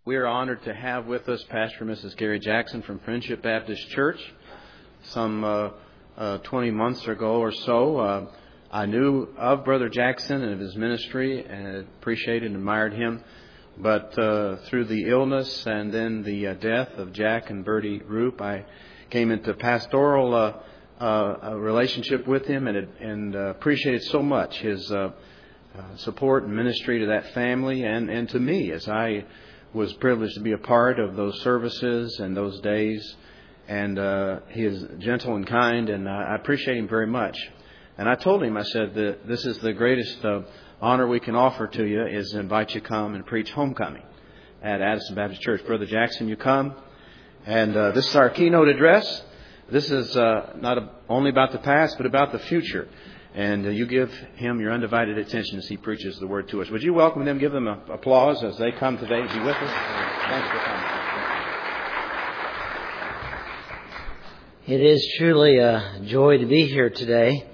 We are honored to have with us Pastor and Mrs. Gary Jackson from Friendship Baptist Church. Some 20 months ago or so, I knew of Brother Jackson and of his ministry and appreciated and admired him. But through the illness and then the death of Jack and Bertie Roop, I came into pastoral relationship with him and appreciated so much his support and ministry to that family and to me, as I was privileged to be a part of those services and those days. And he is gentle and kind, and I appreciate him very much. And I told him, I said, that this is the greatest honor we can offer to you is to invite you to come and preach homecoming at Addison Baptist Church. Brother Jackson, you come. And this is our keynote address. This is not only about the past, but about the future. And you give him your undivided attention as he preaches the word to us. Would you welcome them, give them applause as they come today to be with us? Thanks for coming. It is truly a joy to be here today.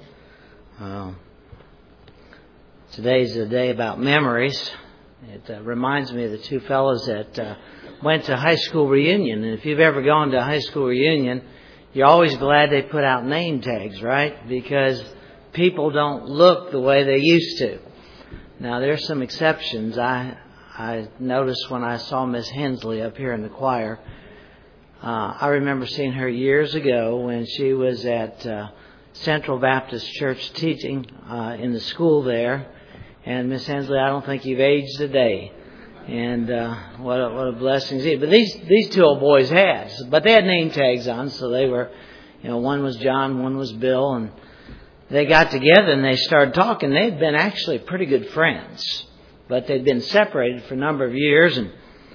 Today's a day about memories. It reminds me of the two fellows that went to high school reunion. And if you've ever gone to a high school reunion, you're always glad they put out name tags, right? Because people don't look the way they used to. Now, there's some exceptions. I noticed when I saw Miss Hensley up here in the choir. I remember seeing her years ago when she was at Central Baptist Church teaching in the school there. And Miss Hensley, I don't think you've aged a day. And what a blessing. But these two old boys had. But they had name tags on, so they were, one was John, one was Bill, and they got together and they started talking. They had been actually pretty good friends, but they'd been separated for a number of years. And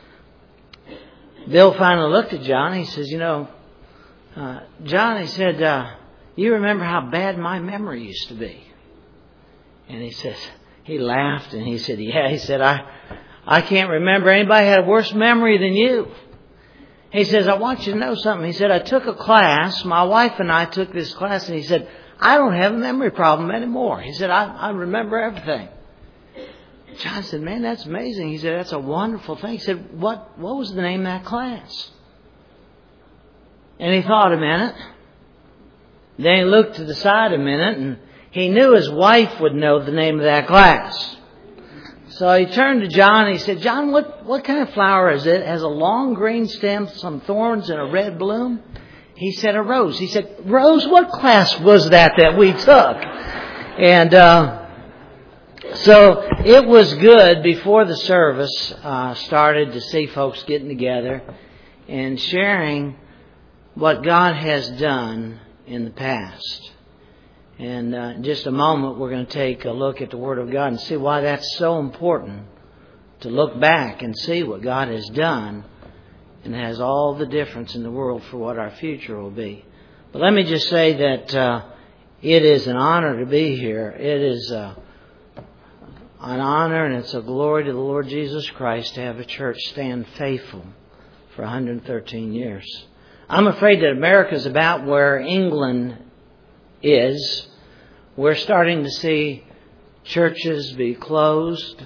Bill finally looked at John. He says, John, he said, you remember how bad my memory used to be? And he laughed and he said, yeah. He said, I can't remember anybody had a worse memory than you. He says, I want you to know something. He said, I took a class. My wife and I took this class, and he said, I don't have a memory problem anymore. He said, I remember everything. John said, man, that's amazing. He said, that's a wonderful thing. He said, what was the name of that class? And he thought a minute. Then he looked to the side a minute, and he knew his wife would know the name of that class. So he turned to John and he said, John, what kind of flower is it? It has a long green stem, some thorns, and a red bloom. He said, a rose. He said, Rose, what class was that we took? And so it was good before the service started to see folks getting together and sharing what God has done in the past. And in just a moment, we're going to take a look at the Word of God and see why that's so important to look back and see what God has done, and has all the difference in the world for what our future will be. But let me just say that it is an honor to be here. It is an honor and it's a glory to the Lord Jesus Christ to have a church stand faithful for 113 years. I'm afraid that America is about where England is. We're starting to see churches be closed,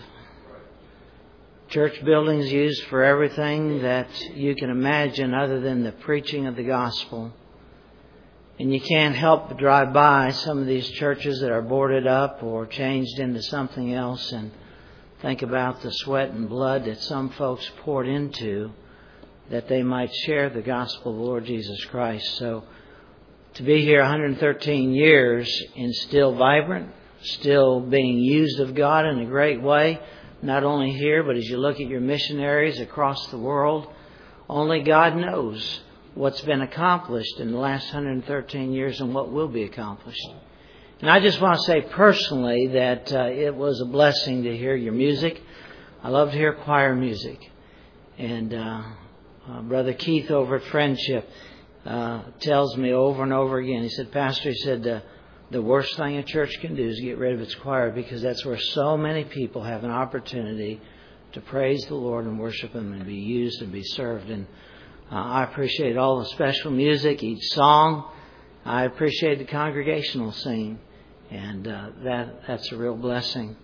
church buildings used for everything that you can imagine other than the preaching of the gospel. And you can't help but drive by some of these churches that are boarded up or changed into something else and think about the sweat and blood that some folks poured into that they might share the gospel of the Lord Jesus Christ. So to be here 113 years and still vibrant, still being used of God in a great way, not only here, but as you look at your missionaries across the world, only God knows what's been accomplished in the last 113 years and what will be accomplished. And I just want to say personally that it was a blessing to hear your music. I love to hear choir music. And Brother Keith over at Friendship tells me over and over again, he said, Pastor, he said, the worst thing a church can do is get rid of its choir, because that's where so many people have an opportunity to praise the Lord and worship Him and be used and be served. And I appreciate all the special music, each song. I appreciate the congregational singing, and that's a real blessing.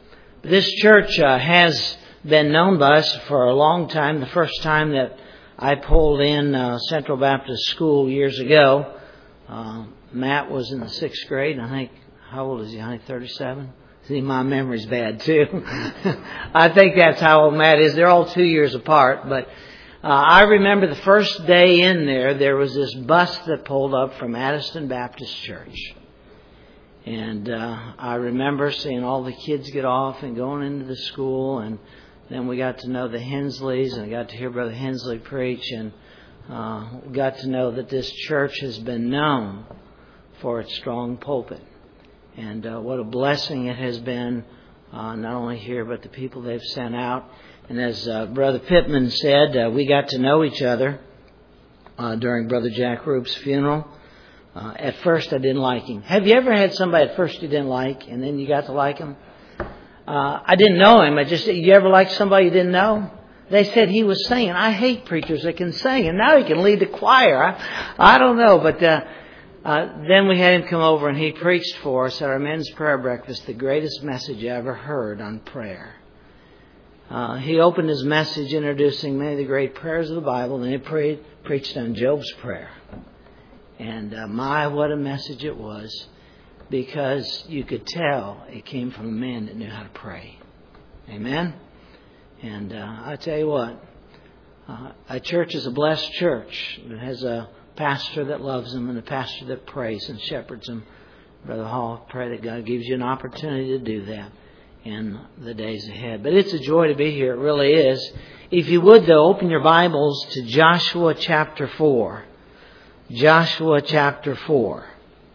This church has been known by us for a long time. The first time that I pulled in Central Baptist School years ago, Matt was in the 6th grade. I think, how old is he? I think 37. See, my memory's bad too. I think that's how old Matt is. They're all 2 years apart. But I remember the first day in there was this bus that pulled up from Addison Baptist Church. And I remember seeing all the kids get off and going into the school. And then we got to know the Hensleys, and I got to hear Brother Hensley preach. And got to know that this church has been known for its strong pulpit. And what a blessing it has been, not only here, but the people they've sent out. And as Brother Pittman said, we got to know each other during Brother Jack Roop's funeral. At first, I didn't like him. Have you ever had somebody at first you didn't like, and then you got to like him? I didn't know him. You ever like somebody you didn't know? They said he was singing. I hate preachers that can sing, and now he can lead the choir. I don't know, but then we had him come over, and he preached for us at our men's prayer breakfast, the greatest message I ever heard on prayer. He opened his message introducing many of the great prayers of the Bible, and he preached on Job's prayer. And what a message it was, because you could tell it came from a man that knew how to pray. Amen? And I tell you what, a church is a blessed church. It has a pastor that loves them and a pastor that prays and shepherds them. Brother Hall, pray that God gives you an opportunity to do that in the days ahead. But it's a joy to be here. It really is. If you would, though, open your Bibles to Joshua chapter 4. Joshua chapter 4.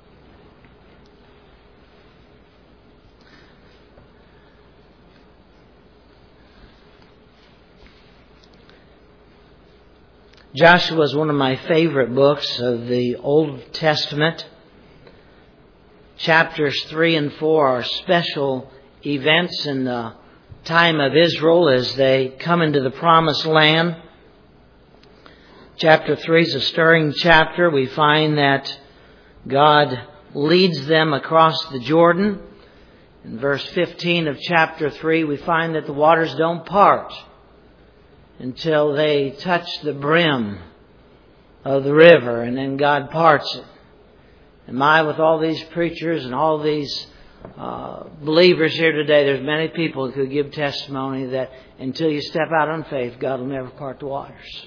Joshua is one of my favorite books of the Old Testament. Chapters 3 and 4 are special events in the time of Israel as they come into the Promised Land. Chapter 3 is a stirring chapter. We find that God leads them across the Jordan. In verse 15 of chapter 3, we find that the waters don't part until they touch the brim of the river, and then God parts it. And with all these preachers and all these believers here today, there's many people who give testimony that until you step out on faith, God will never part the waters.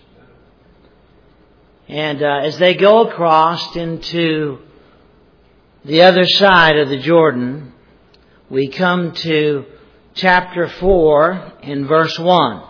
And as they go across into the other side of the Jordan, we come to chapter 4 in verse 1.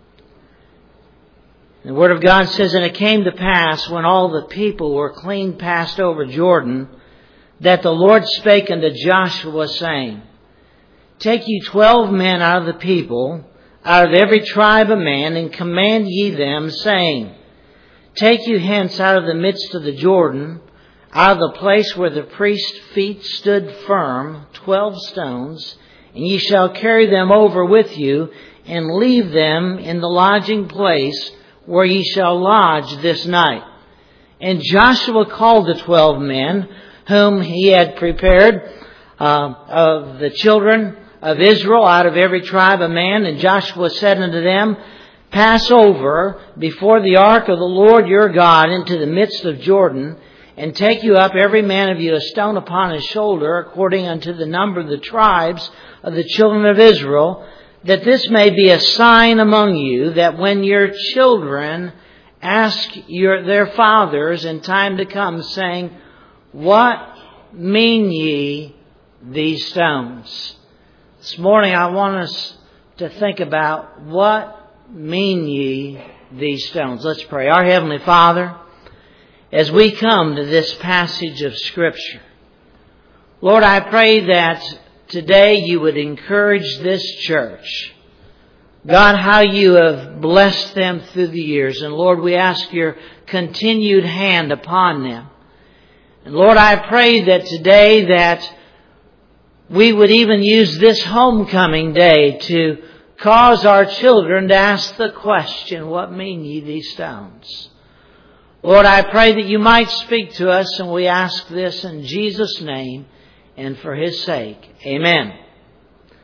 The Word of God says, "And it came to pass, when all the people were clean passed over Jordan, that the Lord spake unto Joshua, saying, Take ye 12 men out of the people, out of every tribe a man, and command ye them, saying, Take you hence out of the midst of the Jordan, out of the place where the priest's feet stood firm, 12 stones, and ye shall carry them over with you, and leave them in the lodging place where ye shall lodge this night. And Joshua called the 12 men, whom he had prepared, of the children of Israel, out of every tribe a man. And Joshua said unto them, Pass over before the ark of the Lord your God into the midst of Jordan, and take you up every man of you a stone upon his shoulder, according unto the number of the tribes of the children of Israel, that this may be a sign among you, that when your children ask their fathers in time to come, saying, What mean ye these stones? This morning I want us to think about, what mean ye these stones? Let's pray. Our Heavenly Father, as we come to this passage of Scripture, Lord, I pray that today you would encourage this church. God, how you have blessed them through the years. And Lord, we ask your continued hand upon them. And Lord, I pray that today that we would even use this homecoming day to cause our children to ask the question, what mean ye these stones? Lord, I pray that you might speak to us, and we ask this in Jesus' name and for His sake. Amen.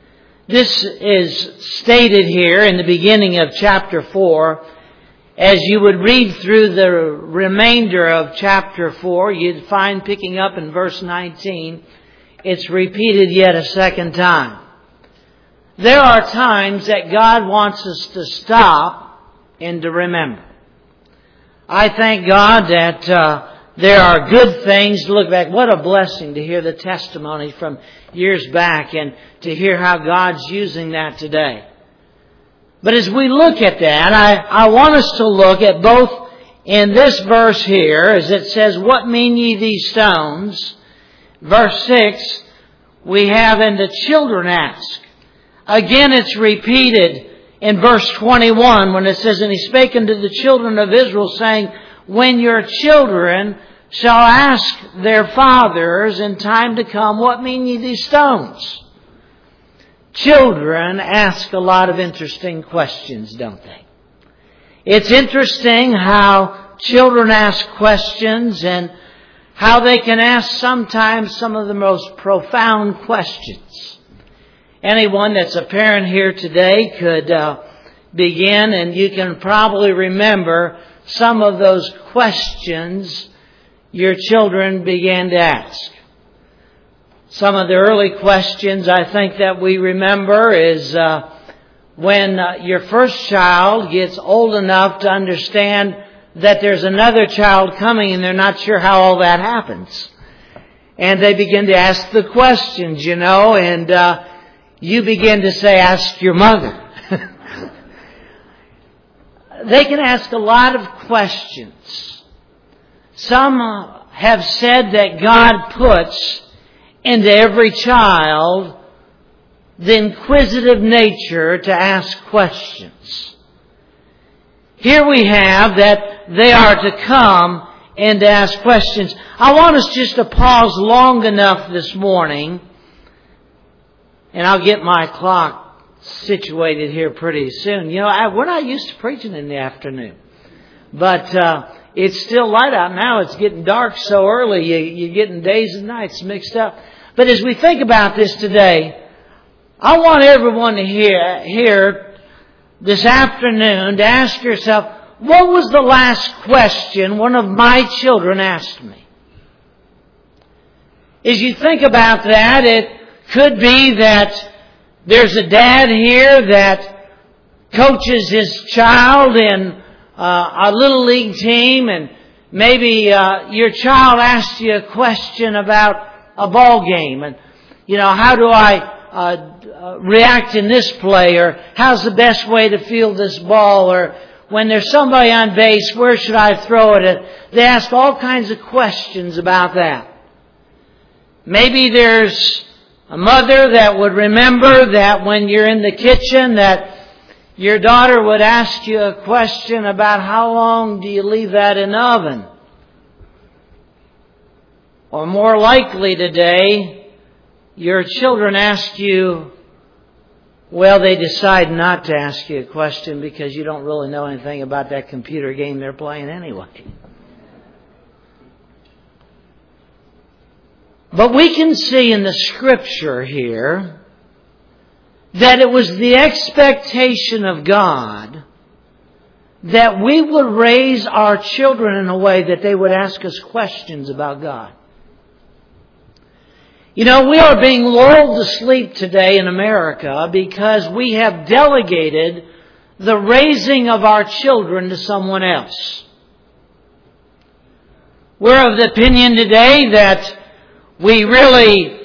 This is stated here in the beginning of chapter 4. As you would read through the remainder of chapter 4, you'd find picking up in verse 19, it's repeated yet a second time. There are times that God wants us to stop and to remember. I thank God that there are good things to look back. What a blessing to hear the testimony from years back and to hear how God's using that today. But as we look at that, I want us to look at both in this verse here, as it says, "What mean ye these stones?" Verse 6, we have, "And the children ask." Again, it's repeated in verse 21 when it says, "And he spake unto the children of Israel, saying, When your children shall ask their fathers in time to come, What mean ye these stones?" Children ask a lot of interesting questions, don't they? It's interesting how children ask questions and how they can ask sometimes some of the most profound questions. Anyone that's a parent here today could begin, and you can probably remember some of those questions your children began to ask. Some of the early questions I think that we remember is when your first child gets old enough to understand that there's another child coming and they're not sure how all that happens. And they begin to ask the questions, and you begin to say, "Ask your mother." They can ask a lot of questions. Some have said that God puts into every child the inquisitive nature to ask questions. Here we have that they are to come and to ask questions. I want us just to pause long enough this morning, and I'll get my clock situated here pretty soon. We're not used to preaching in the afternoon, but it's still light out now. It's getting dark so early. You're getting days and nights mixed up. But as we think about this today, I want everyone to hear this afternoon to ask yourself, what was the last question one of my children asked me? As you think about that, it could be that there's a dad here that coaches his child in a little league team, and maybe your child asked you a question about a ball game, and how do I react in this play, or how's the best way to field this ball, or when there's somebody on base, where should I throw it? They ask all kinds of questions about that. Maybe there's a mother that would remember that when you're in the kitchen that your daughter would ask you a question about how long do you leave that in the oven? Or more likely today, your children ask you, they decide not to ask you a question because you don't really know anything about that computer game they're playing anyway. But we can see in the Scripture here that it was the expectation of God that we would raise our children in a way that they would ask us questions about God. We are being lulled to sleep today in America because we have delegated the raising of our children to someone else. We're of the opinion today that we really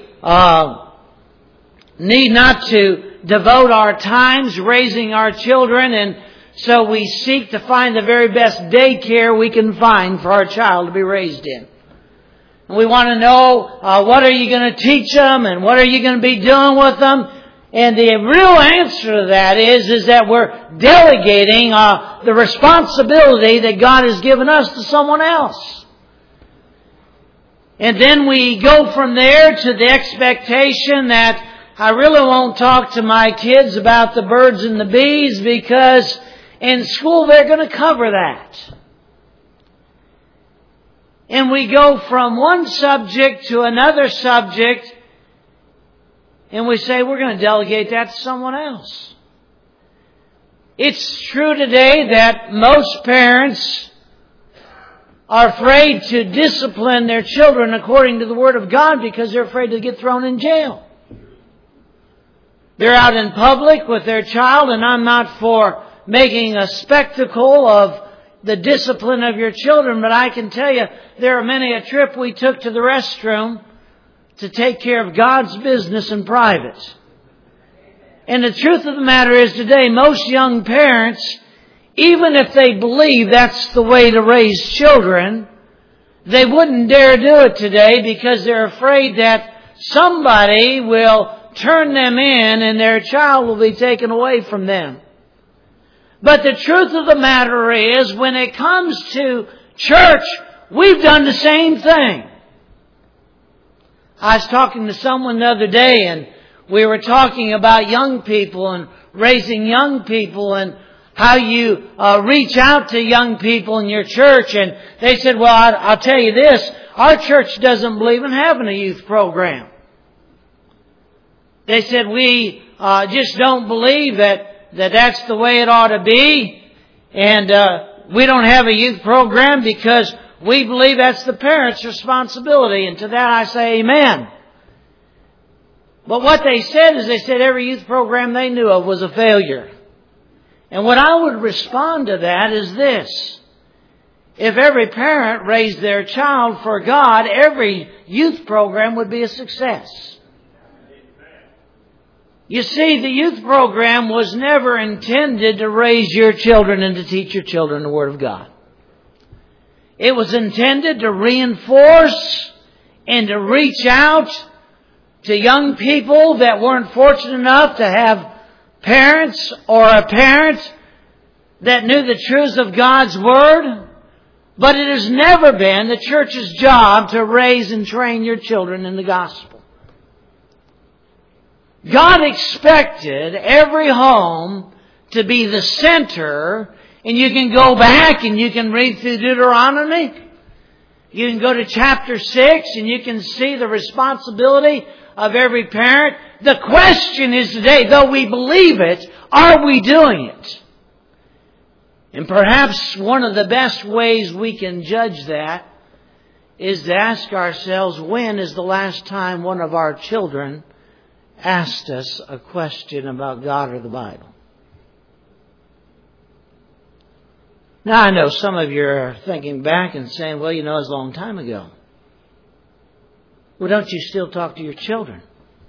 need not to devote our times raising our children, and so we seek to find the very best daycare we can find for our child to be raised in. And we want to know what are you going to teach them and what are you going to be doing with them. And the real answer to that is that we're delegating the responsibility that God has given us to someone else. And then we go from there to the expectation that I really won't talk to my kids about the birds and the bees because in school they're going to cover that. And we go from one subject to another subject, and we say we're going to delegate that to someone else. It's true today that most parents are afraid to discipline their children according to the Word of God because they're afraid to get thrown in jail. They're out in public with their child, and I'm not for making a spectacle of the discipline of your children, but I can tell you there are many a trip we took to the restroom to take care of God's business in private. And the truth of the matter is today, most young parents, even if they believe that's the way to raise children, they wouldn't dare do it today because they're afraid that somebody will turn them in and their child will be taken away from them. But the truth of the matter is, when it comes to church, we've done the same thing. I was talking to someone the other day, and we were talking about young people and raising young people and how you reach out to young people in your church. And they said, well, I'll tell you this, our church doesn't believe in having a youth program. They said, we just don't believe that's the way it ought to be. And we don't have a youth program because we believe that's the parents' responsibility. And to that I say amen. But what they said is they said every youth program they knew of was a failure. And what I would respond to that is this. If every parent raised their child for God, every youth program would be a success. You see, the youth program was never intended to raise your children and to teach your children the Word of God. It was intended to reinforce and to reach out to young people that weren't fortunate enough to have parents or a parent that knew the truths of God's Word. But it has never been the church's job to raise and train your children in the gospel. God expected every home to be the center, and you can go back and you can read through Deuteronomy. You can go to chapter 6 and you can see the responsibility of every parent. The question is today, though we believe it, are we doing it? And perhaps one of the best ways we can judge that is to ask ourselves, when is the last time one of our children asked us a question about God or the Bible? Now, I know some of you are thinking back and saying, well, it was a long time ago. Well, don't you still talk to your children?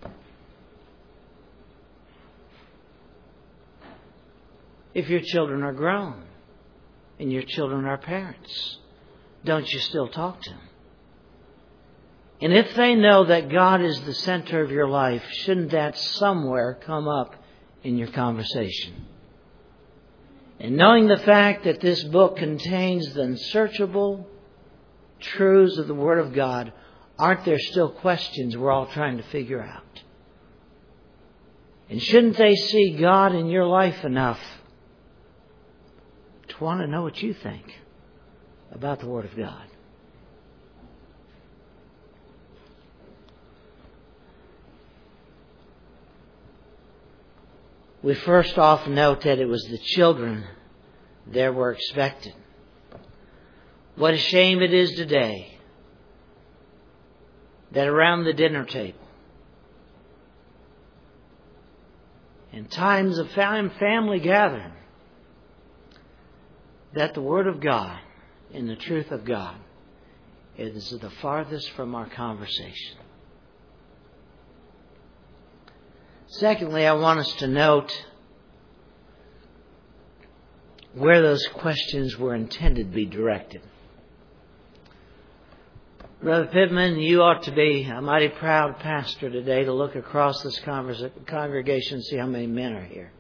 If your children are grown and your children are parents, don't you still talk to them? And if they know that God is the center of your life, shouldn't that somewhere come up in your conversation? And knowing the fact that this book contains the unsearchable truths of the Word of God, aren't there still questions we're all trying to figure out? And shouldn't they see God in your life enough to want to know what you think about the Word of God? We first off note that it was the children that were expected. What a shame it is today that around the dinner table, in times of family gathering, that the Word of God and the truth of God is the farthest from our conversation. Secondly, I want us to note where those questions were intended to be directed. Brother Pittman, you ought to be a mighty proud pastor today to look across this congregation and see how many men are here.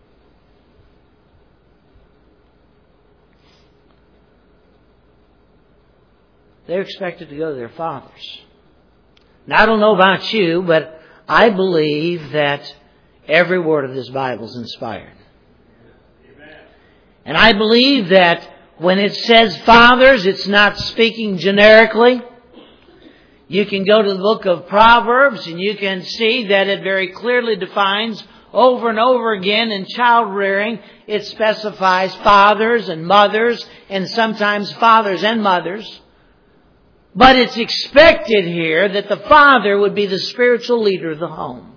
They're expected to go to their fathers. Now, I don't know about you, but I believe that every word of this Bible is inspired. Amen. And I believe that when it says fathers, it's not speaking generically. You can go to the book of Proverbs and you can see that it very clearly defines over and over again in child rearing. It specifies fathers and mothers and sometimes fathers and mothers. But it's expected here that the father would be the spiritual leader of the home.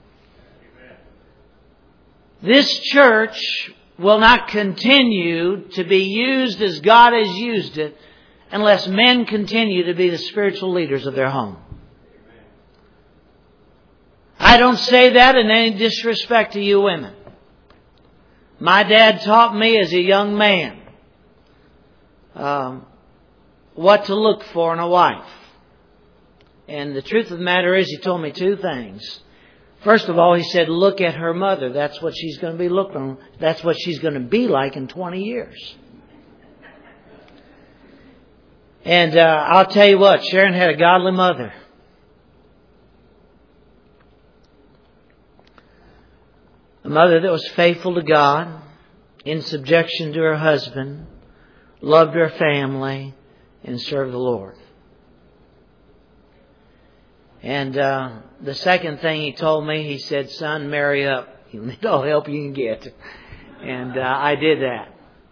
This church will not continue to be used as God has used it unless men continue to be the spiritual leaders of their home. I don't say that in any disrespect to you women. My dad taught me as a young man what to look for in a wife. And the truth of the matter is, he told me two things. First of all, he said, look at her mother. That's what she's going to be looking on. That's what she's going to be like in 20 years. And I'll tell you what, Sharon had a godly mother. A mother that was faithful to God, in subjection to her husband, loved her family, and served the Lord. And the second thing he told me, he said, son, marry up. You need all the help you can get. And I did that.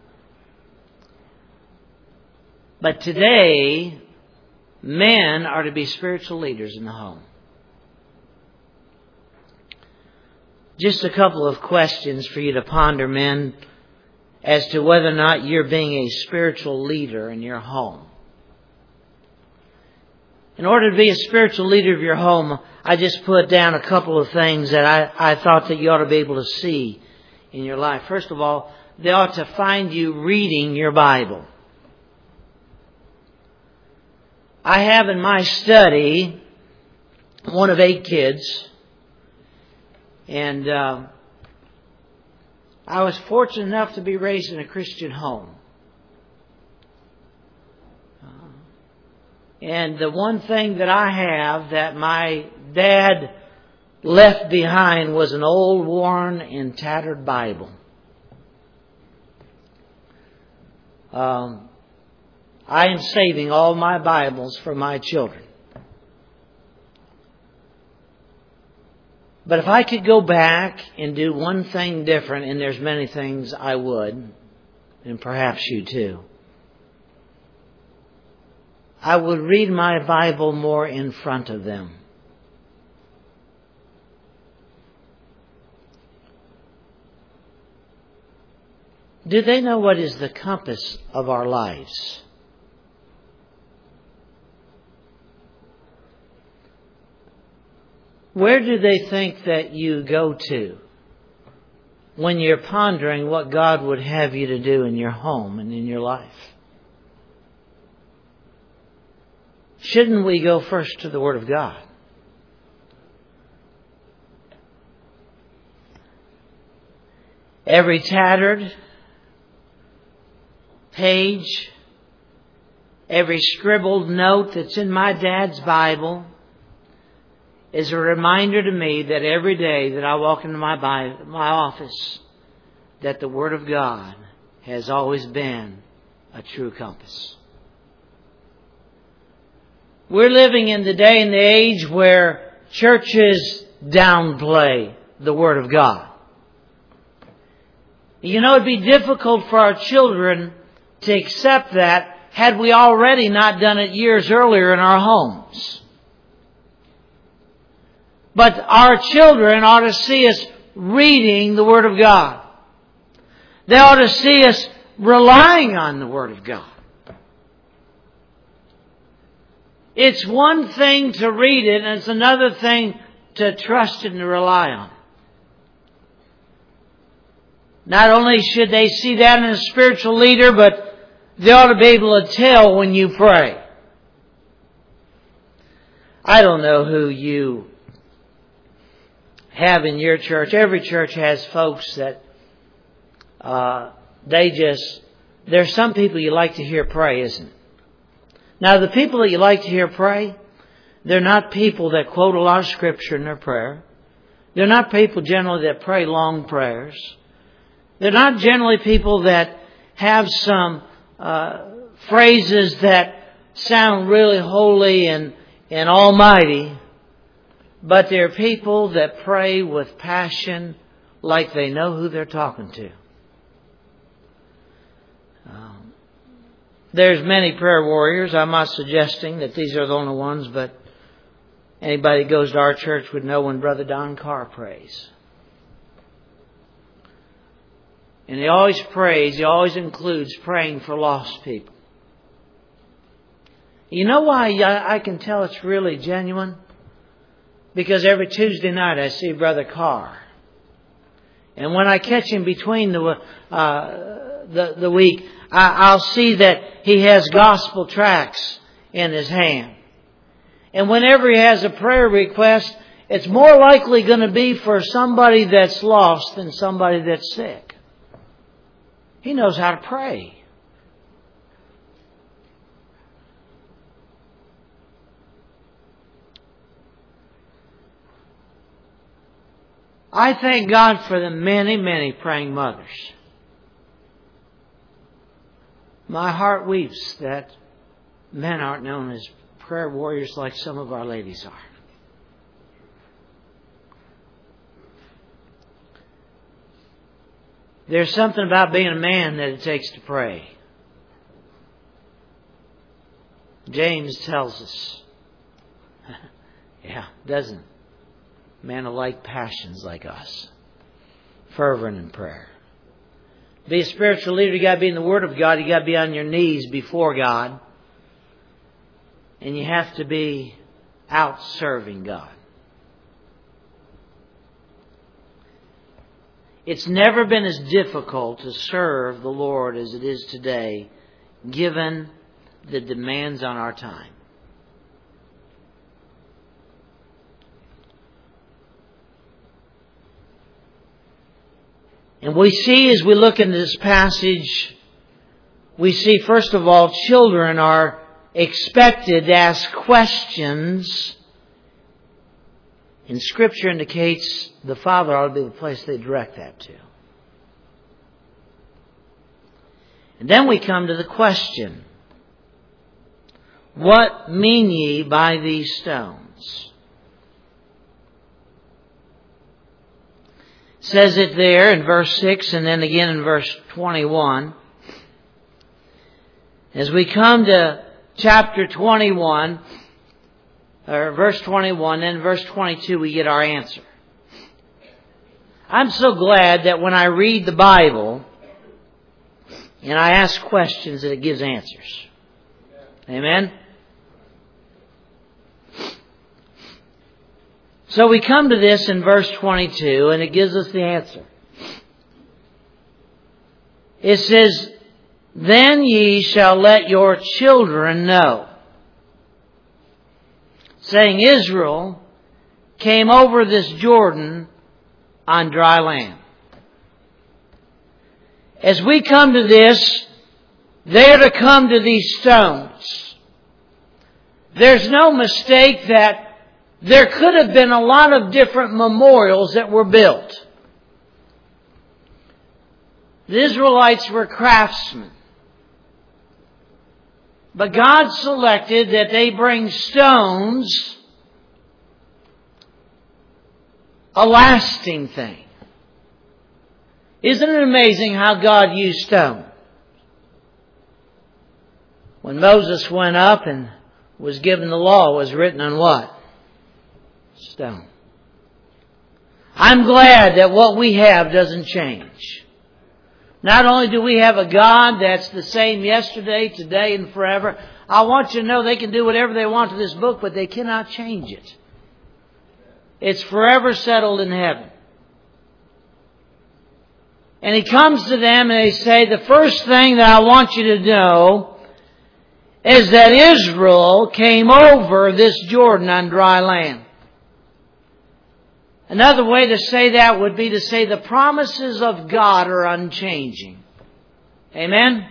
But today, men are to be spiritual leaders in the home. Just a couple of questions for you to ponder, men, as to whether or not you're being a spiritual leader in your home. In order to be a spiritual leader of your home, I just put down a couple of things that I thought that you ought to be able to see in your life. First of all, they ought to find you reading your Bible. I have in my study one of 8 kids. And I was fortunate enough to be raised in a Christian home. And the one thing that I have that my dad left behind was an old, worn, and tattered Bible. I am saving all my Bibles for my children. But if I could go back and do one thing different, and there's many things I would, and perhaps you too, I would read my Bible more in front of them. Do they know what is the compass of our lives? Where do they think that you go to when you're pondering what God would have you to do in your home and in your life? Shouldn't we go first to the Word of God? Every tattered page, every scribbled note that's in my dad's Bible is a reminder to me that every day that I walk into my office, that the Word of God has always been a true compass. We're living in the day and the age where churches downplay the Word of God. You know, it'd be difficult for our children to accept that had we already not done it years earlier in our homes. But our children ought to see us reading the Word of God. They ought to see us relying on the Word of God. It's one thing to read it, and it's another thing to trust and to rely on it. Not only should they see that in a spiritual leader, but they ought to be able to tell when you pray. I don't know who you have in your church. Every church has folks that there's some people you like to hear pray, isn't it? Now, the people that you like to hear pray, they're not people that quote a lot of Scripture in their prayer. They're not people generally that pray long prayers. They're not generally people that have some phrases that sound really holy and and almighty, but they're people that pray with passion like they know who they're talking to. There's many prayer warriors. I'm not suggesting that these are the only ones, but anybody that goes to our church would know when Brother Don Carr prays. And he always prays, he always includes praying for lost people. You know why I can tell it's really genuine? Because every Tuesday night I see Brother Carr. And when I catch him between the week, I'll see that he has gospel tracts in his hand. And whenever he has a prayer request, it's more likely going to be for somebody that's lost than somebody that's sick. He knows how to pray. I thank God for the many, many praying mothers. My heart weeps that men aren't known as prayer warriors like some of our ladies are. There's something about being a man that it takes to pray. James tells us. Yeah, doesn't it? Men of like passions like us. Fervent in prayer. Be a spiritual leader, you got to be in the Word of God. You got to be on your knees before God. And you have to be out serving God. It's never been as difficult to serve the Lord as it is today, given the demands on our time. And we see, as we look into this passage, we see, first of all, children are expected to ask questions. And Scripture indicates the father ought to be the place they direct that to. And then we come to the question, what mean ye by these stones? It says it there in verse 6 and then again in verse 21. As we come to chapter 21, or verse 21, then verse 22, we get our answer. I'm so glad that when I read the Bible and I ask questions that it gives answers. Amen? So we come to this in verse 22 and it gives us the answer. It says, then ye shall let your children know. Saying Israel came over this Jordan on dry land. As we come to this, they're to come to these stones. There's no mistake that there could have been a lot of different memorials that were built. The Israelites were craftsmen. But God selected that they bring stones, a lasting thing. Isn't it amazing how God used stone? When Moses went up and was given the law, it was written on what? Stone. I'm glad that what we have doesn't change. Not only do we have a God that's the same yesterday, today, and forever, I want you to know they can do whatever they want to this book, but they cannot change it. It's forever settled in heaven. And He comes to them and they say, the first thing that I want you to know is that Israel came over this Jordan on dry land. Another way to say that would be to say the promises of God are unchanging. Amen?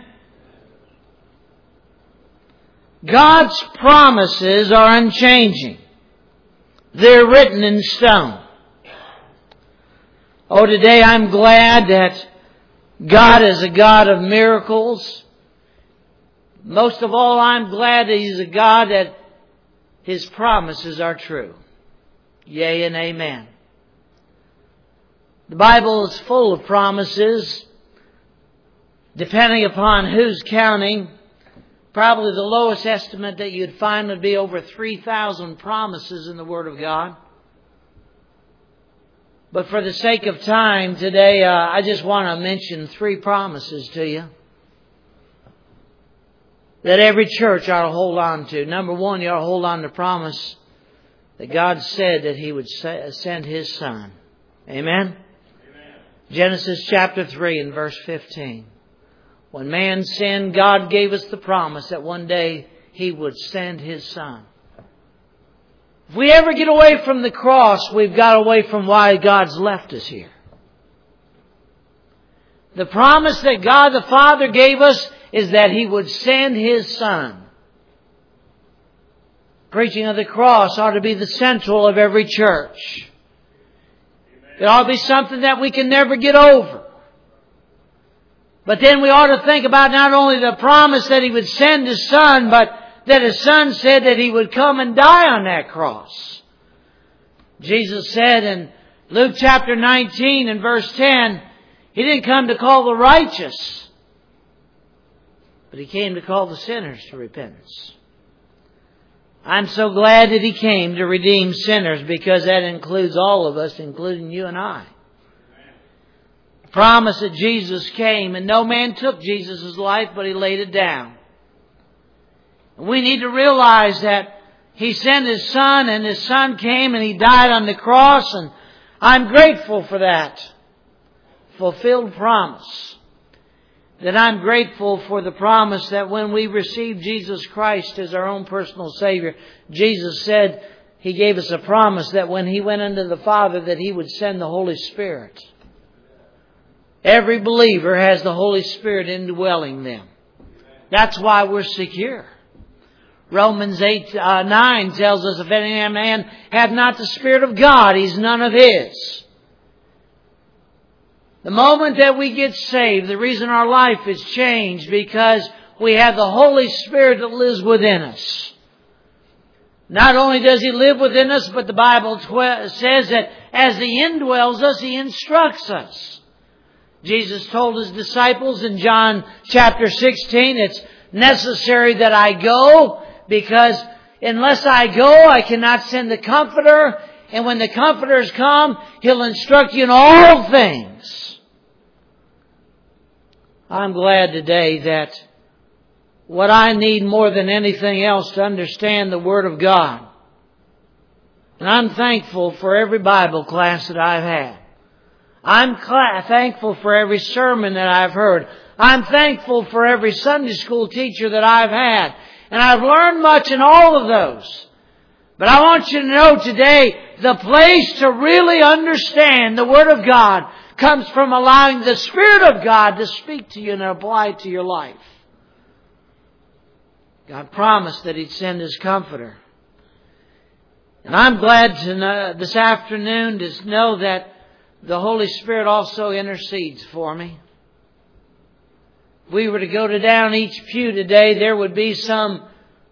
God's promises are unchanging. They're written in stone. Oh, today I'm glad that God is a God of miracles. Most of all, I'm glad that He's a God that His promises are true. Yea and amen. The Bible is full of promises. Depending upon who's counting, probably the lowest estimate that you'd find would be over 3,000 promises in the Word of God. But for the sake of time today, I just want to mention 3 promises to you that every church ought to hold on to. Number 1, you ought to hold on to the promise that God said that He would send His Son. Amen? Genesis chapter 3 and verse 15. When man sinned, God gave us the promise that one day He would send His Son. If we ever get away from the cross, we've got away from why God's left us here. The promise that God the Father gave us is that He would send His Son. Preaching of the cross ought to be the central of every church. It ought to be something that we can never get over. But then we ought to think about not only the promise that He would send His Son, but that His Son said that He would come and die on that cross. Jesus said in Luke chapter 19 and verse 10, He didn't come to call the righteous, but He came to call the sinners to repentance. I'm so glad that He came to redeem sinners, because that includes all of us, including you and I. The promise that Jesus came, and no man took Jesus' life, but He laid it down. And we need to realize that He sent His Son, and His Son came and He died on the cross, and I'm grateful for that fulfilled promise. That I'm grateful for the promise that when we receive Jesus Christ as our own personal Savior, Jesus said He gave us a promise that when He went unto the Father that He would send the Holy Spirit. Every believer has the Holy Spirit indwelling them. That's why we're secure. Romans 8:9 tells us, if any man have not the Spirit of God, he's none of His. The moment that we get saved, the reason our life is changed, because we have the Holy Spirit that lives within us. Not only does He live within us, but the Bible says that as He indwells us, He instructs us. Jesus told His disciples in John chapter 16, it's necessary that I go, because unless I go, I cannot send the Comforter. And when the Comforter's come, He'll instruct you in all things. I'm glad today that what I need more than anything else to understand the Word of God. And I'm thankful for every Bible class that I've had. I'm thankful for every sermon that I've heard. I'm thankful for every Sunday school teacher that I've had. And I've learned much in all of those. But I want you to know today, the place to really understand the Word of God comes from allowing the Spirit of God to speak to you and apply it to your life. God promised that He'd send His Comforter. And I'm glad to this afternoon to know that the Holy Spirit also intercedes for me. If we were to go down each pew today, there would be some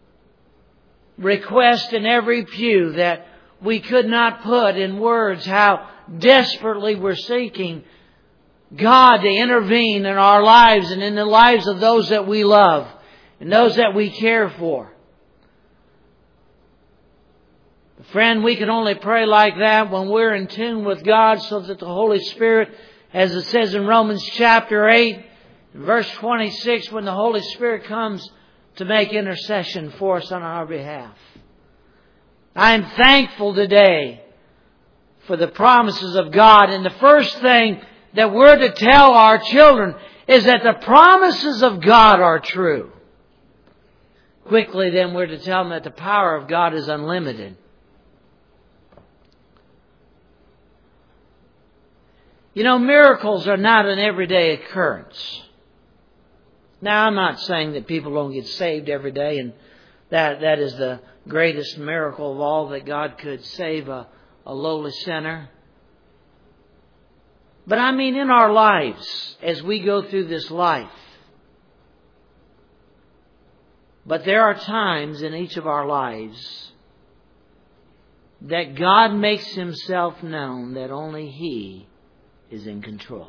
request in every pew that we could not put in words how desperately we're seeking God to intervene in our lives and in the lives of those that we love and those that we care for. Friend, we can only pray like that when we're in tune with God, so that the Holy Spirit, as it says in Romans chapter 8, verse 26, when the Holy Spirit comes to make intercession for us on our behalf. I am thankful today for the promises of God. And the first thing that we're to tell our children is that the promises of God are true. Quickly then, we're to tell them that the power of God is unlimited. You know, miracles are not an everyday occurrence. Now, I'm not saying that people don't get saved every day, and that is the greatest miracle of all, that God could save a lowly sinner. But I mean, in our lives, as we go through this life. But there are times in each of our lives that God makes Himself known, that only He is in control.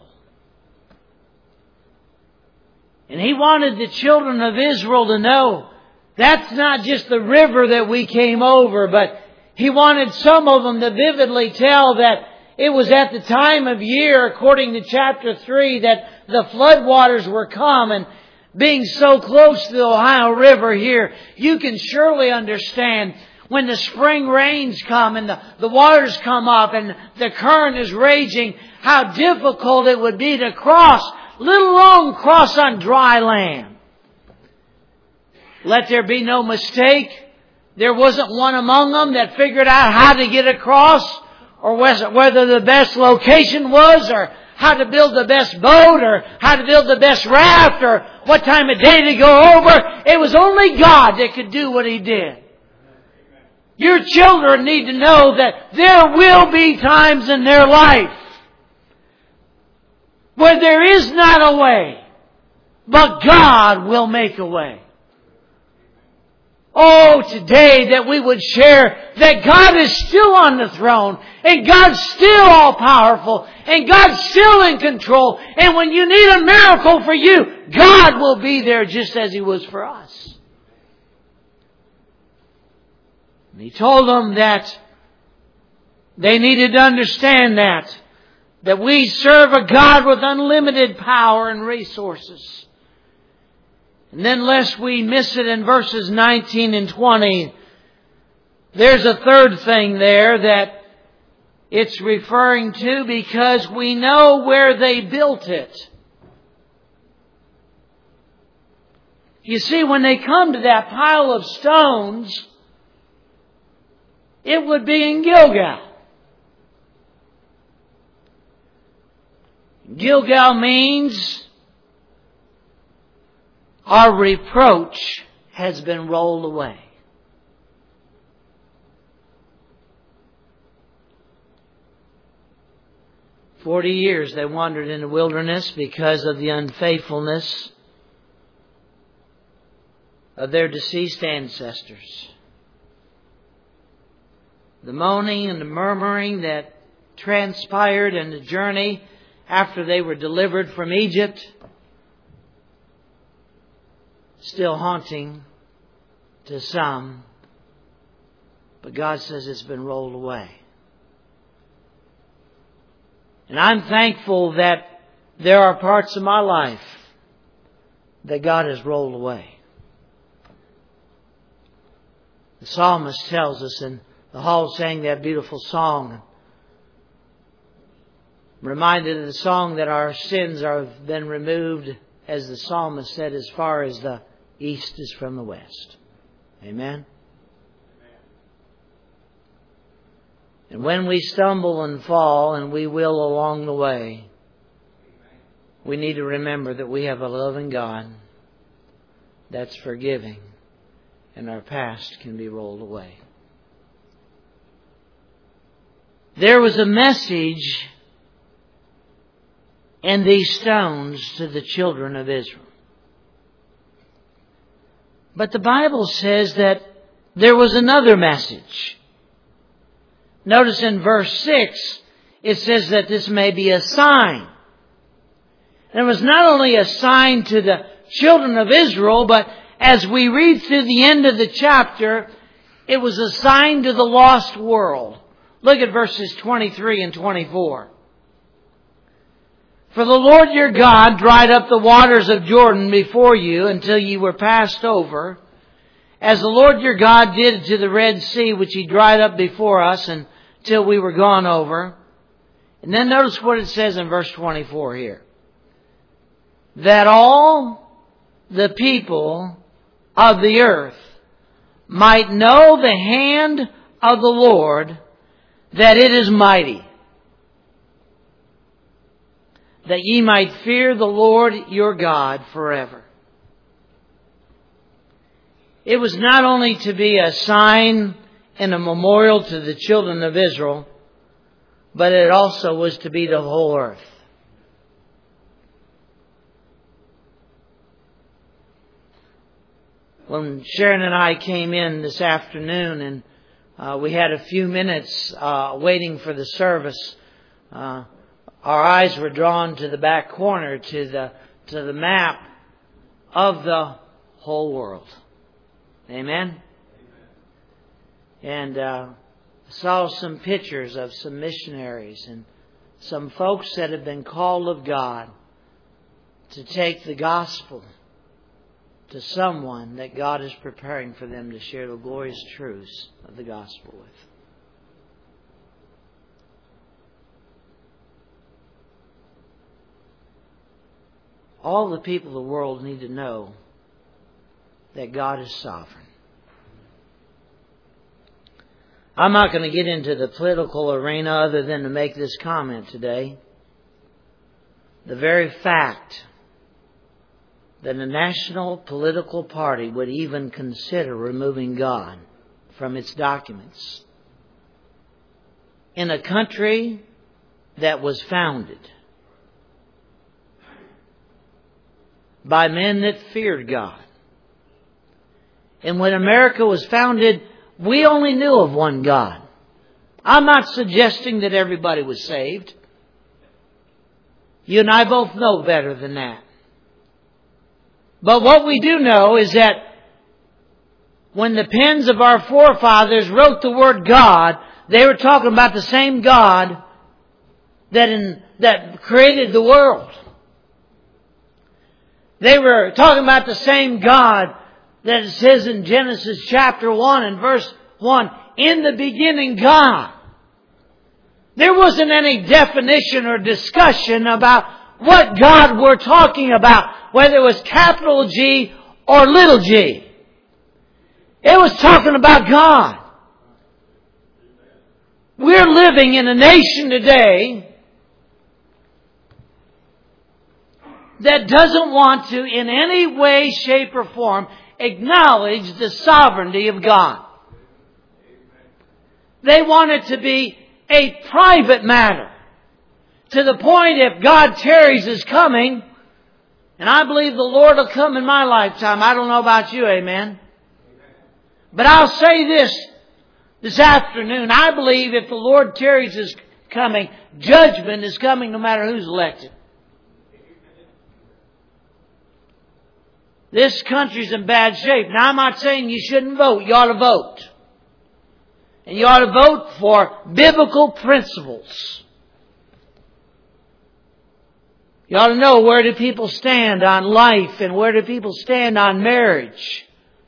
And He wanted the children of Israel to know that's not just the river that we came over, but He wanted some of them to vividly tell that it was at the time of year, according to chapter 3, that the floodwaters were come. And being so close to the Ohio River here, you can surely understand when the spring rains come and the waters come up and the current is raging, how difficult it would be to cross, let alone cross on dry land. Let there be no mistake, there wasn't one among them that figured out how to get across, or whether the best location was, or how to build the best boat, or how to build the best raft, or what time of day to go over. It was only God that could do what He did. Your children need to know that there will be times in their life where there is not a way, but God will make a way. Oh, today that we would share that God is still on the throne, and God's still all powerful, and God's still in control. And when you need a miracle for you, God will be there just as He was for us. And He told them that they needed to understand that we serve a God with unlimited power and resources. And then lest we miss it in verses 19 and 20, there's a third thing there that it's referring to, because we know where they built it. You see, when they come to that pile of stones, it would be in Gilgal. Gilgal means our reproach has been rolled away. For 40 years they wandered in the wilderness because of the unfaithfulness of their deceased ancestors. The moaning and the murmuring that transpired in the journey after they were delivered from Egypt, still haunting to some, but God says it's been rolled away. And I'm thankful that there are parts of my life that God has rolled away. The psalmist tells us, and the Hall sang that beautiful song, reminded of the song that our sins have been removed, as the psalmist said, as far as the east is from the west. Amen? And when we stumble and fall, and we will along the way, we need to remember that we have a loving God that's forgiving, and our past can be rolled away. There was a message in these stones to the children of Israel. But the Bible says that there was another message. Notice in verse 6, it says that this may be a sign. And it was not only a sign to the children of Israel, but as we read through the end of the chapter, it was a sign to the lost world. Look at verses 23 and 24. For the Lord your God dried up the waters of Jordan before you until you were passed over, as the Lord your God did to the Red Sea, which He dried up before us until we were gone over. And then notice what it says in verse 24 here. That all the people of the earth might know the hand of the Lord, that it is mighty, that ye might fear the Lord your God forever. It was not only to be a sign and a memorial to the children of Israel, but it also was to be the whole earth. When Sharon and I came in this afternoon and We had a few minutes waiting for the service. Our eyes were drawn to the back corner, to the map of the whole world. Amen? And saw some pictures of some missionaries and some folks that have been called of God to take the gospel to someone that God is preparing for them to share the glorious truths of the gospel with. All the people of the world need to know that God is sovereign. I'm not going to get into the political arena other than to make this comment today. The very fact that a national political party would even consider removing God from its documents in a country that was founded by men that feared God. And when America was founded, we only knew of one God. I'm not suggesting that everybody was saved. You and I both know better than that. But what we do know is that when the pens of our forefathers wrote the word God, they were talking about the same God that created the world. They were talking about the same God that it says in Genesis chapter 1 and verse 1, in the beginning God. There wasn't any definition or discussion about what God we're talking about, whether it was capital G or little g. It was talking about God. We're living in a nation today that doesn't want to, in any way, shape, or form, acknowledge the sovereignty of God. They want it to be a private matter. To the point, if God tarries His coming, and I believe the Lord will come in my lifetime. I don't know about you, amen? But I'll say this afternoon. I believe if the Lord tarries His coming, judgment is coming no matter who's elected. This country's in bad shape. Now, I'm not saying you shouldn't vote. You ought to vote. And you ought to vote for biblical principles. You ought to know, where do people stand on life and where do people stand on marriage.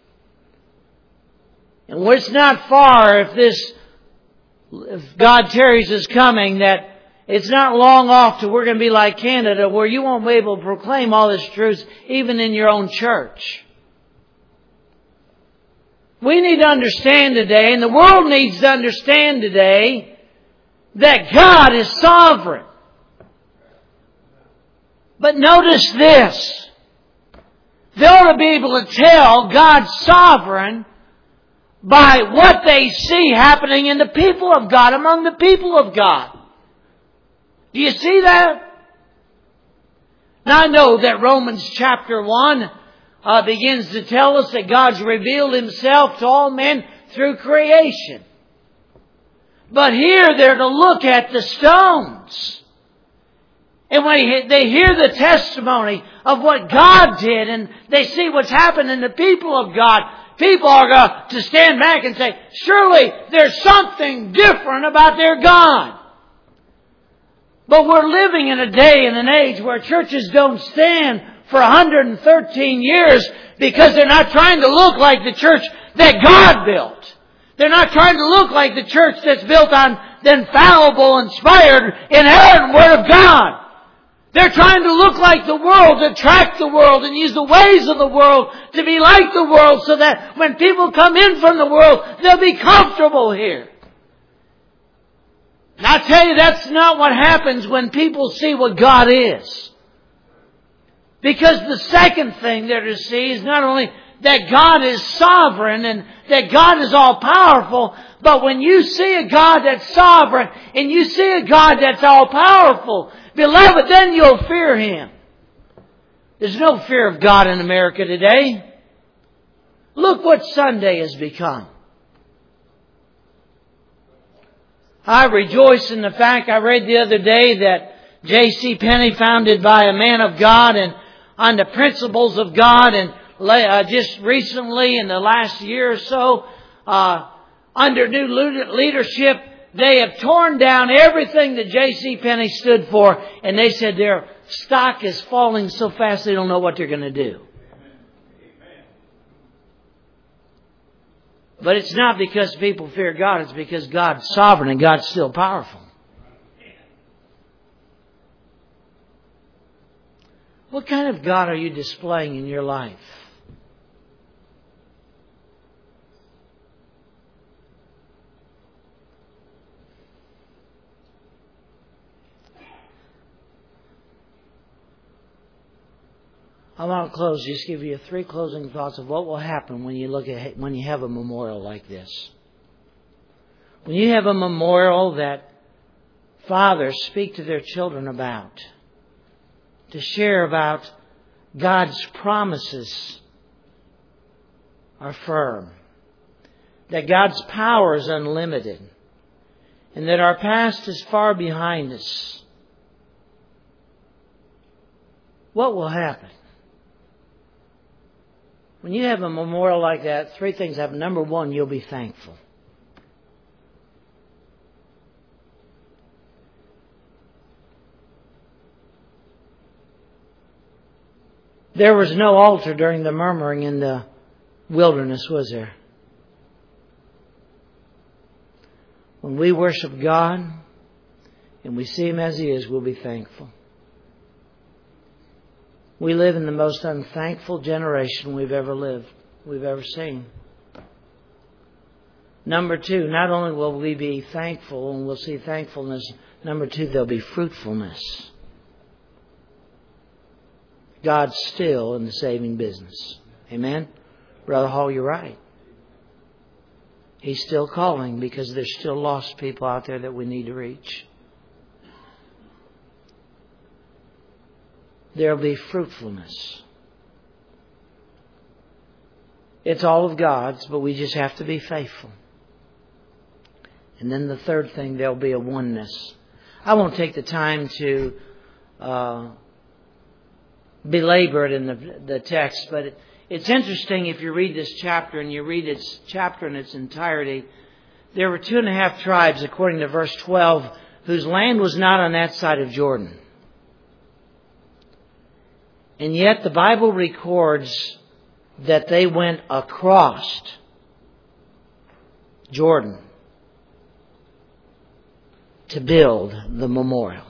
And it's not far if God tarries His coming, that it's not long off till we're going to be like Canada, where you won't be able to proclaim all this truth even in your own church. We need to understand today, and the world needs to understand today, that God is sovereign. But notice this. They ought to be able to tell God's sovereign by what they see happening in the people of God, among the people of God. Do you see that? Now I know that Romans chapter 1 begins to tell us that God's revealed Himself to all men through creation. But here they're to look at the stones. And when they hear the testimony of what God did and they see what's happened in the people of God, people are going to stand back and say, surely there's something different about their God. But we're living in a day and an age where churches don't stand for 113 years because they're not trying to look like the church that God built. They're not trying to look like the church that's built on the infallible, inspired, inerrant Word of God. They're trying to look like the world, attract the world, and use the ways of the world to be like the world so that when people come in from the world, they'll be comfortable here. And I tell you, that's not what happens when people see what God is. Because the second thing they're to see is not only that God is sovereign and that God is all-powerful, but when you see a God that's sovereign and you see a God that's all-powerful, beloved, then you'll fear Him. There's no fear of God in America today. Look what Sunday has become. I rejoice in the fact I read the other day that J.C. Penney, founded by a man of God and on the principles of God, and just recently in the last year or so, under new leadership, they have torn down everything that J.C. Penney stood for, and they said their stock is falling so fast they don't know what they're going to do. But it's not because people fear God, it's because God's sovereign and God's still powerful. What kind of God are you displaying in your life? I want to close, just give you 3 closing thoughts of what will happen when you have a memorial like this. When you have a memorial that fathers speak to their children about, to share about God's promises are firm, that God's power is unlimited, and that our past is far behind us, what will happen? When you have a memorial like that, 3 things happen. Number 1, you'll be thankful. There was no altar during the murmuring in the wilderness, was there? When we worship God and we see Him as He is, we'll be thankful. We live in the most unthankful generation we've ever seen. Number 2, not only will we be thankful and we'll see thankfulness, number 2, there'll be fruitfulness. God's still in the saving business. Amen? Brother Hall, you're right. He's still calling because there's still lost people out there that we need to reach. There'll be fruitfulness. It's all of God's, but we just have to be faithful. And then the third thing, there'll be a oneness. I won't take the time to belabor it in the text, but it's interesting if you read this chapter and you read its chapter in its entirety. There were 2.5 tribes, according to verse 12, whose land was not on that side of Jordan. And yet the Bible records that they went across Jordan to build the memorial.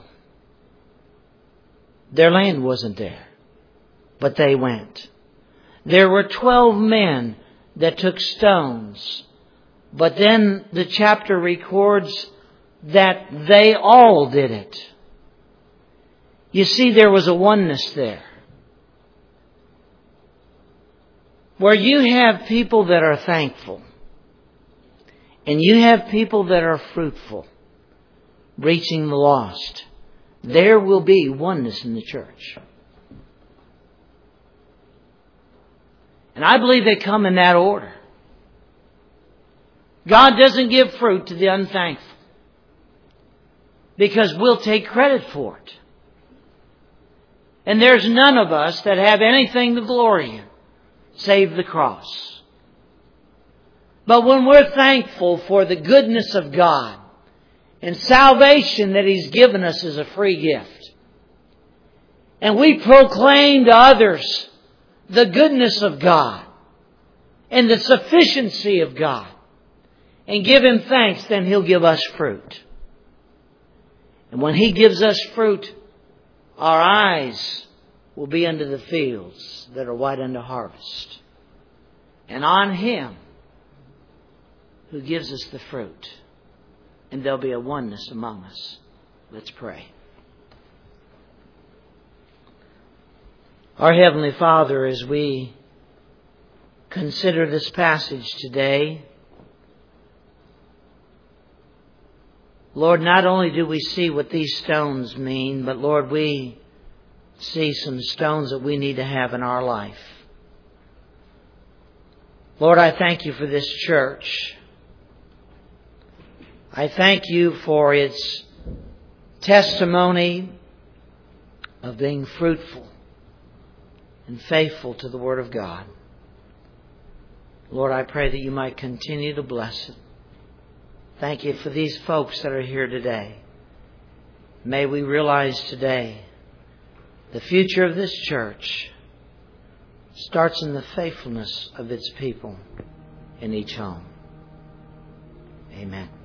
Their land wasn't there, but they went. There were 12 men that took stones, but then the chapter records that they all did it. You see, there was a oneness there. Where you have people that are thankful and you have people that are fruitful, reaching the lost, there will be oneness in the church. And I believe they come in that order. God doesn't give fruit to the unthankful because we'll take credit for it. And there's none of us that have anything to glory in save the cross. But when we're thankful for the goodness of God and salvation that He's given us as a free gift, and we proclaim to others the goodness of God and the sufficiency of God and give Him thanks, then He'll give us fruit. And when He gives us fruit, our eyes will be unto the fields that are white unto harvest. And on Him who gives us the fruit. And there'll be a oneness among us. Let's pray. Our Heavenly Father, as we consider this passage today, Lord, not only do we see what these stones mean, but Lord, we see some stones that we need to have in our life. Lord, I thank You for this church. I thank you for its testimony of being fruitful and faithful to the Word of God. Lord, I pray that you might continue to bless it. Thank you for these folks that are here today. May we realize today the future of this church starts in the faithfulness of its people in each home. Amen.